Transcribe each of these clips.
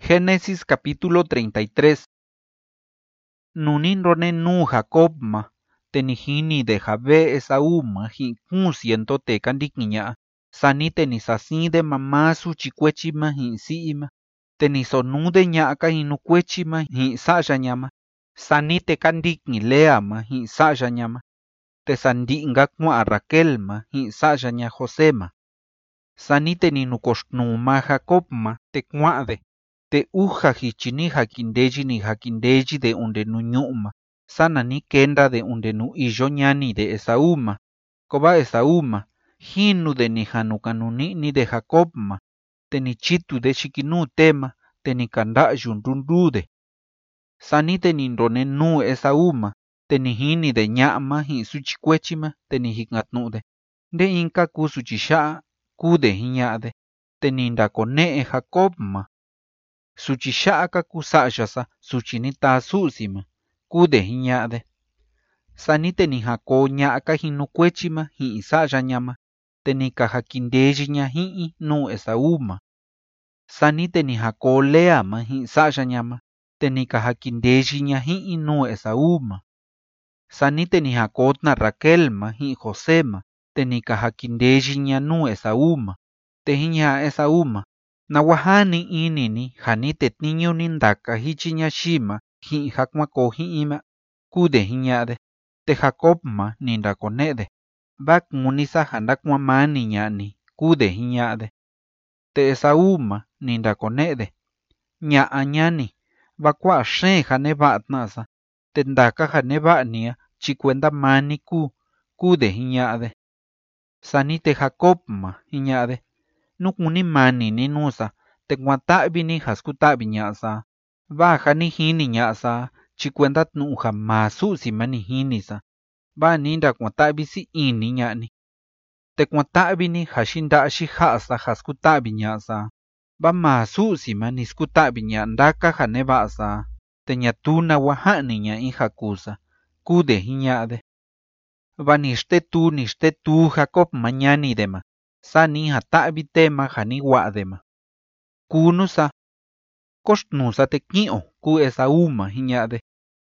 Génesis capítulo 33. Nuninrone nu Jacob ma, tenijini de Jabe Esaú ma hi kusiento te kandikiña, sani tenisasi de mamasu chikuechi ma hi si ma, tenisonu de ñaka hinukuechi ma hi sa'ya ma, sani te kandikin Lea ma hi sa'ya ma, te sandinga kua'a Raquel ma hi sa'ya José ma. Sani teninukoxtnu ma Jacob ma te kua'de. Te uja hichini jakindeji de unde nu ñu'ma, sana ni kenda de unde nu iyo ñani de Esaú ma, koba Esaú ma, hinu de ni hanukanuni ni de Jacob ma, te ni chitu de shikinu tema, te ni kanda'yu ndundude. Sani te ni ndone nu Esaú ma, te ni hini de ña'ma hi suchikuechi ma, te ni hikngatnu'de, nde inka ku suchisha'a, kude hiña'de, te ni ndakone'e Jacob ma. Suchisha'a ku sa'yasa suchini ta su'si ma, kude hiña'de. Sani te ni jako ña'aka hinukuechi ma hi'i sa'ya ma, te ni kajakindeyi ña hi'i nu Esaú ma. Sani te ni jako Lea ma hi'i sa'ya ma, te ni kajakindeyi ña hi'i nu Esaú ma. Sani te ni jakotna Raquel ma hi'i José ma, te ni kajakindeyi ña nu Esaú ma. Te hiña'a Esaú ma, nawahani inini jani tetniñu ni ndaka hichi ña xima hi'i jakuako hi'i ma, kude hiña'de. Te Jacob ma ni ndakone'de, va kunisa jandakuamani ña'ni, kude hiña'de. Te Esaú ma ni ndakone'de, ña'a ñani, va kua'a xeen janeva'atna'sa, te ndaka janeva'nia chikuenda mani kude hiña'de. Sani te Jacob ma hiña'de, nukuni mani ni nusa, te kuata'vi ni jaskuta'vi ña'sa, va jani jini ña'sa chikuenda tnu'u ja maa su'si ma ni jinisa, va ni ndakuata'vi si ini ña'ni. Te kuata'vi ni ja xinda'a xija'asa jaskuta'vi ña'sa, va maa su'si ma ni skuta'vi ña ndaka ja neva'asa, te ñatu nawaja'ni ña'i jakusa, kude hiña'de. Va ni xtetu Jacob ma ñanide ma, sa ni jata'vi tema ja ni wa'de ma. Kunusa, koxtnusa te ki'o ku Esaú ma hiña'de.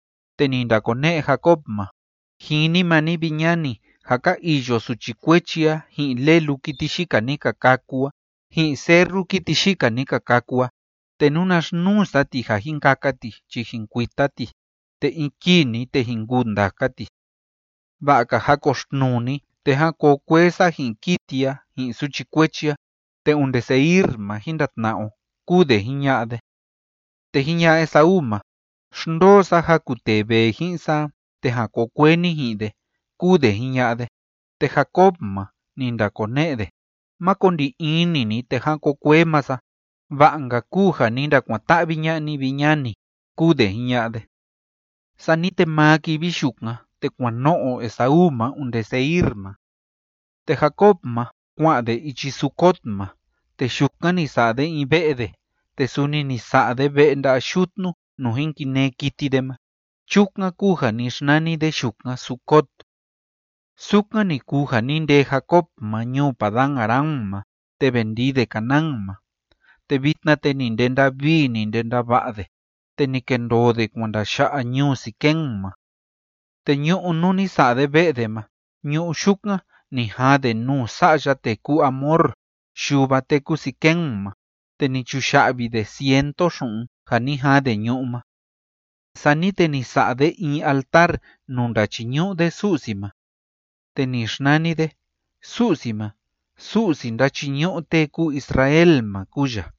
Te ni ndakone'e Jacob ma, jini ma ni viñani ja ka iyo suchikuechia hi'i lelu kiti xika ni kakakua, hi'i cerru kiti xika ni kakakua, te nunaxnusa ti ja jinkakati chi jinkuitati, te in kini te jinkundakati. Va'aka ja koxtnuni te ja kokuesa hi'i kitia hi'i suchikuechia, te unde Seir ma jindatna'o, kude hiña'de. Te hiña'a Esaú ma, xndoosa ja kuteve ji'sa, te ja kokueni ji'de, kude hiña'de. Te Jacob ma ni ndakone'de, ma kondi inini te ja kokuemasa, va'anga ku ja ni ndakuata'vi ña'ni viñani, kude hiña'de. Sani te maa kivi xu'ka te kuano'o Esaú ma unde Seir ma. Te Jacob ma kua'de ichi Sucot ma, te xu'ka ni sa'de in ve'de, te suni ni sa'de ve'e nda'a xutnu nu jinkine kitide ma. Chu'ka ku ja ni xnanide xu'ka Sucot. Su'ka ni ku ja ni ndee Jacob ma ñuu Padán Aram ma, te vendide Canaán ma. Te vitna te ni ndenda vi ni ndenda va'de, te ni kendoode kuanda xa'a ñuu Siquén ma. Te ñu'u nu ni sa'de ve'de ma, ñu'u xu'ka ni jade nu sa'ya te ku Amor, xuva te ku Siquén ma, te ni chuxa'vide 100 xu'un ja ni jade ñu'u ma. Sani te ni sa'de in altar nu ndachiñu'de su'si ma. Te ni xnanide, su'si ma, su'si ndachiñu'u te ku Israel ma kuya.